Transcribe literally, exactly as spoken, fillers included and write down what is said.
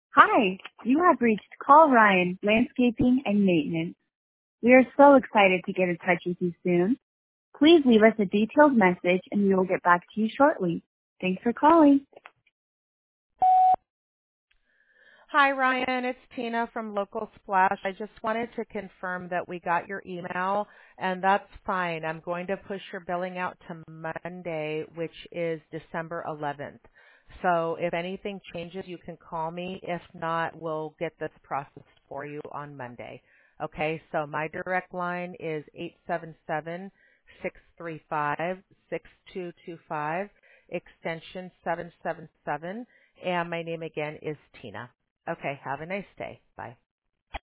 Hi, you have reached Call Ryan Landscaping and Maintenance. We are so excited to get in touch with you soon. Please leave us a detailed message and we will get back to you shortly. Thanks for calling. Hi, Ryan. It's Tina from Local Splash. I just wanted to confirm that we got your email, and that's fine. I'm going to push your billing out to Monday, which is December eleventh. So if anything changes, you can call me. If not, we'll get this processed for you on Monday. Okay, so my direct line is eight seven seven, six three five, six two two five, extension seven seven seven, and my name again is Tina. Okay, have a nice day. Bye.